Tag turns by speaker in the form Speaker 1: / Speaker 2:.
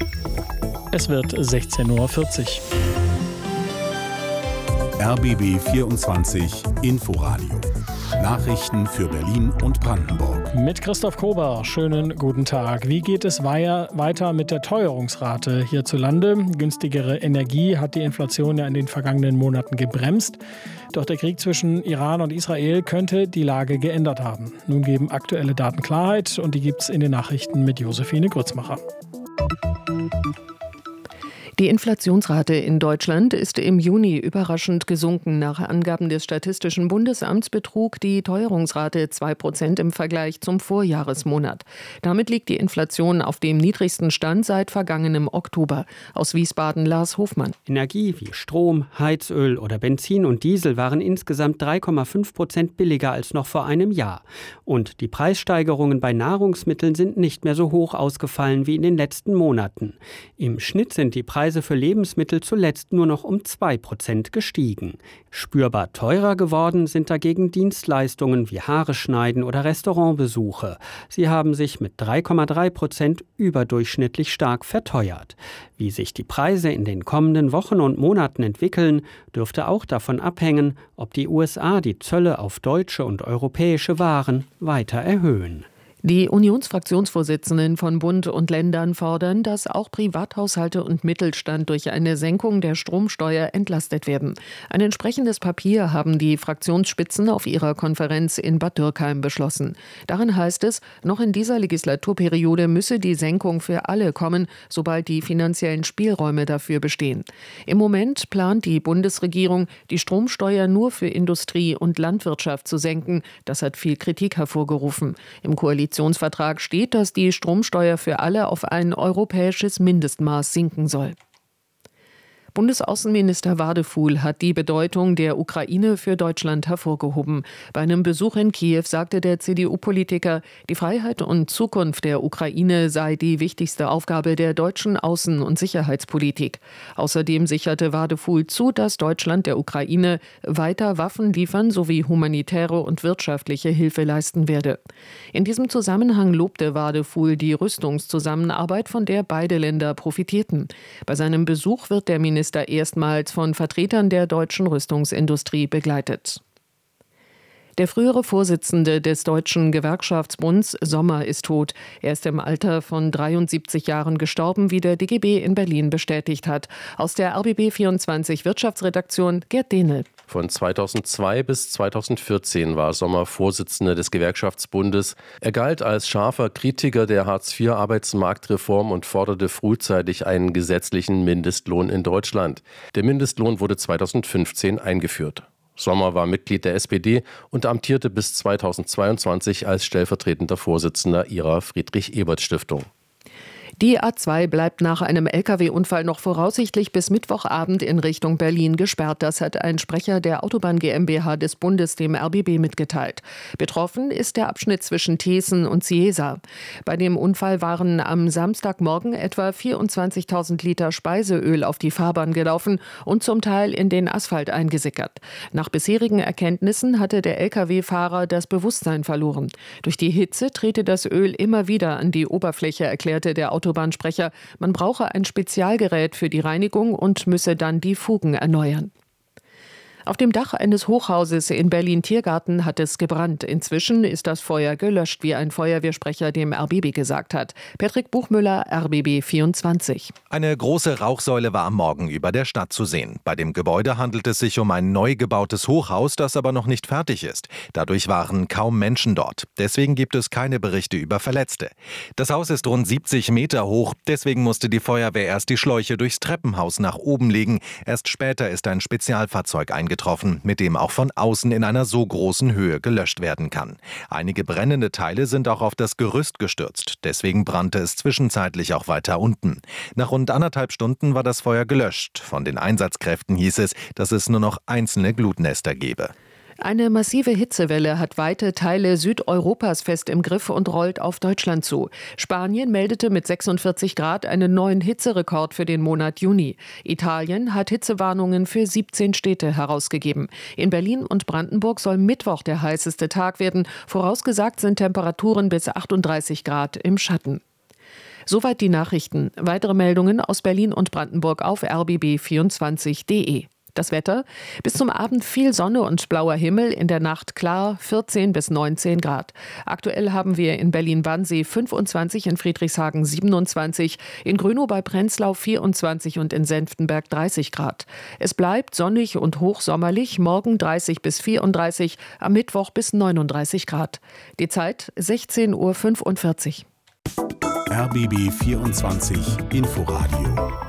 Speaker 1: Es wird 16:40 Uhr.
Speaker 2: RBB 24 Inforadio. Nachrichten für Berlin und Brandenburg.
Speaker 1: Mit Christoph Kober, schönen guten Tag. Wie geht es weiter mit der Teuerungsrate hierzulande? Günstigere Energie hat die Inflation ja in den vergangenen Monaten gebremst. Doch der Krieg zwischen Iran und Israel könnte die Lage geändert haben. Nun geben aktuelle Daten Klarheit und die gibt's in den Nachrichten mit Josephine Grützmacher.
Speaker 3: Die Inflationsrate in Deutschland ist im Juni überraschend gesunken. Nach Angaben des Statistischen Bundesamts betrug die Teuerungsrate 2% im Vergleich zum Vorjahresmonat. Damit liegt die Inflation auf dem niedrigsten Stand seit vergangenem Oktober. Aus Wiesbaden Lars Hofmann.
Speaker 4: Energie wie Strom, Heizöl oder Benzin und Diesel waren insgesamt 3,5% billiger als noch vor einem Jahr. Und die Preissteigerungen bei Nahrungsmitteln sind nicht mehr so hoch ausgefallen wie in den letzten Monaten. Im Schnitt sind die Preise für Lebensmittel zuletzt nur noch um 2% gestiegen. Spürbar teurer geworden sind dagegen Dienstleistungen wie Haare schneiden oder Restaurantbesuche. Sie haben sich mit 3,3% überdurchschnittlich stark verteuert. Wie sich die Preise in den kommenden Wochen und Monaten entwickeln, dürfte auch davon abhängen, ob die USA die Zölle auf deutsche und europäische Waren weiter erhöhen.
Speaker 3: Die Unionsfraktionsvorsitzenden von Bund und Ländern fordern, dass auch Privathaushalte und Mittelstand durch eine Senkung der Stromsteuer entlastet werden. Ein entsprechendes Papier haben die Fraktionsspitzen auf ihrer Konferenz in Bad Dürkheim beschlossen. Darin heißt es, noch in dieser Legislaturperiode müsse die Senkung für alle kommen, sobald die finanziellen Spielräume dafür bestehen. Im Moment plant die Bundesregierung, die Stromsteuer nur für Industrie und Landwirtschaft zu senken. Das hat viel Kritik hervorgerufen. Im Koalitionsvertrag steht, dass die Stromsteuer für alle auf ein europäisches Mindestmaß sinken soll. Bundesaußenminister Wadefuhl hat die Bedeutung der Ukraine für Deutschland hervorgehoben. Bei einem Besuch in Kiew sagte der CDU-Politiker, die Freiheit und Zukunft der Ukraine sei die wichtigste Aufgabe der deutschen Außen- und Sicherheitspolitik. Außerdem sicherte Wadefuhl zu, dass Deutschland der Ukraine weiter Waffen liefern sowie humanitäre und wirtschaftliche Hilfe leisten werde. In diesem Zusammenhang lobte Wadefuhl die Rüstungszusammenarbeit, von der beide Länder profitierten. Bei seinem Besuch wird der Minister erstmals von Vertretern der deutschen Rüstungsindustrie begleitet. Der frühere Vorsitzende des Deutschen Gewerkschaftsbunds, Sommer, ist tot. Er ist im Alter von 73 Jahren gestorben, wie der DGB in Berlin bestätigt hat. Aus der RBB 24 Wirtschaftsredaktion Gerd Dehnel.
Speaker 5: Von 2002 bis 2014 war Sommer Vorsitzender des Gewerkschaftsbundes. Er galt als scharfer Kritiker der Hartz-IV-Arbeitsmarktreform und forderte frühzeitig einen gesetzlichen Mindestlohn in Deutschland. Der Mindestlohn wurde 2015 eingeführt. Sommer war Mitglied der SPD und amtierte bis 2022 als stellvertretender Vorsitzender ihrer Friedrich-Ebert-Stiftung.
Speaker 3: Die A2 bleibt nach einem Lkw-Unfall noch voraussichtlich bis Mittwochabend in Richtung Berlin gesperrt. Das hat ein Sprecher der Autobahn GmbH des Bundes dem RBB mitgeteilt. Betroffen ist der Abschnitt zwischen Thesen und Ciesa. Bei dem Unfall waren am Samstagmorgen etwa 24.000 Liter Speiseöl auf die Fahrbahn gelaufen und zum Teil in den Asphalt eingesickert. Nach bisherigen Erkenntnissen hatte der Lkw-Fahrer das Bewusstsein verloren. Durch die Hitze trete das Öl immer wieder an die Oberfläche, erklärte der Autobahnsprecher, man brauche ein Spezialgerät für die Reinigung und müsse dann die Fugen erneuern. Auf dem Dach eines Hochhauses in Berlin-Tiergarten hat es gebrannt. Inzwischen ist das Feuer gelöscht, wie ein Feuerwehrsprecher dem RBB gesagt hat. Patrick Buchmüller, RBB 24.
Speaker 6: Eine große Rauchsäule war am Morgen über der Stadt zu sehen. Bei dem Gebäude handelt es sich um ein neu gebautes Hochhaus, das aber noch nicht fertig ist. Dadurch waren kaum Menschen dort. Deswegen gibt es keine Berichte über Verletzte. Das Haus ist rund 70 Meter hoch. Deswegen musste die Feuerwehr erst die Schläuche durchs Treppenhaus nach oben legen. Erst später ist ein Spezialfahrzeug eingetroffen, mit dem auch von außen in einer so großen Höhe gelöscht werden kann. Einige brennende Teile sind auch auf das Gerüst gestürzt. Deswegen brannte es zwischenzeitlich auch weiter unten. Nach rund 1,5 Stunden war das Feuer gelöscht. Von den Einsatzkräften hieß es, dass es nur noch einzelne Glutnester gebe.
Speaker 3: Eine massive Hitzewelle hat weite Teile Südeuropas fest im Griff und rollt auf Deutschland zu. Spanien meldete mit 46 Grad einen neuen Hitzerekord für den Monat Juni. Italien hat Hitzewarnungen für 17 Städte herausgegeben. In Berlin und Brandenburg soll Mittwoch der heißeste Tag werden. Vorausgesagt sind Temperaturen bis 38 Grad im Schatten. Soweit die Nachrichten. Weitere Meldungen aus Berlin und Brandenburg auf rbb24.de. Das Wetter: bis zum Abend viel Sonne und blauer Himmel, in der Nacht klar, 14 bis 19 Grad. Aktuell haben wir in Berlin-Wannsee 25, in Friedrichshagen 27, in Grünow bei Prenzlau 24 und in Senftenberg 30 Grad. Es bleibt sonnig und hochsommerlich, morgen 30 bis 34, am Mittwoch bis 39 Grad. Die Zeit 16:45 Uhr.
Speaker 2: RBB 24 Inforadio